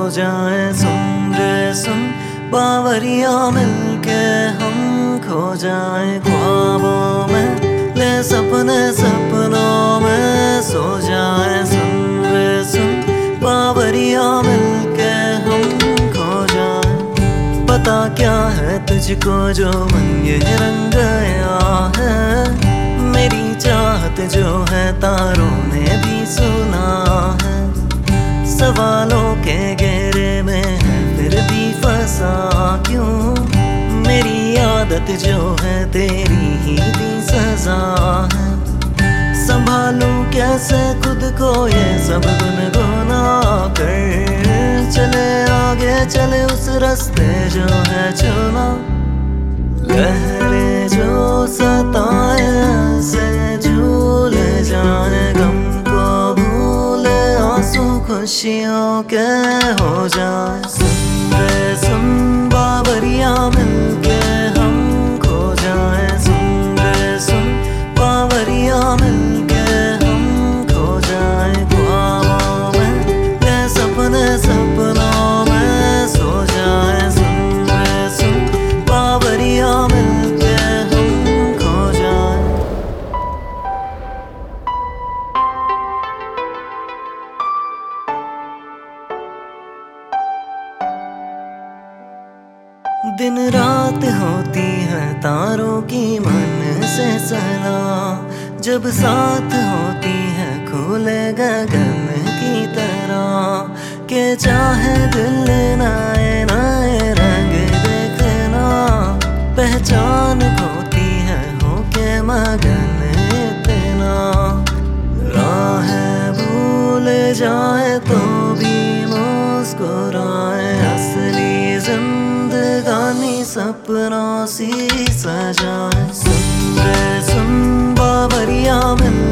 जाए। सुन रे सुन बावरिया मिलके हम खो जाए ख्वाबों में, ले सपने सपनों में सो जाए। सुन रे सुन बावरिया मिलके हम खो जाए। पता क्या है तुझको जो मन ये रंग गया है, मेरी चाहत जो है तारों ने भी सुना है। सवालों के घेरे में है फिर भी फंसा क्यों, मेरी आदत जो है तेरी ही दी सजा है। संभालूं कैसे खुद को ये सब गुनगुना कर, चले आगे चले उस रास्ते जो है चुना। लहरें जो सताए से झूल जाए, गम को भूले आंसू खुशियों के हो जाए। सुन रे सुन बावरिया मिलके हम खो जाए। सुन रे सुन बावरिया मिलके हम खो जाए ख्वाबों में, ले सपने सपनों में सो जाए। सुन रे सुन बावरिया मिलके हम खो जाए। दिन रात होती है तारों की मन से सलाह, जब साथ होती है खुले गगन की तरह। के चाहे दिल नए नए रंग देखना, पहचान खोती है होके मगन इतना। राह भूल जाए तो भी मुस्कुराए, असली जिंदगानी सपनों सी सजाए। सुन रे सुन बावरिया मिल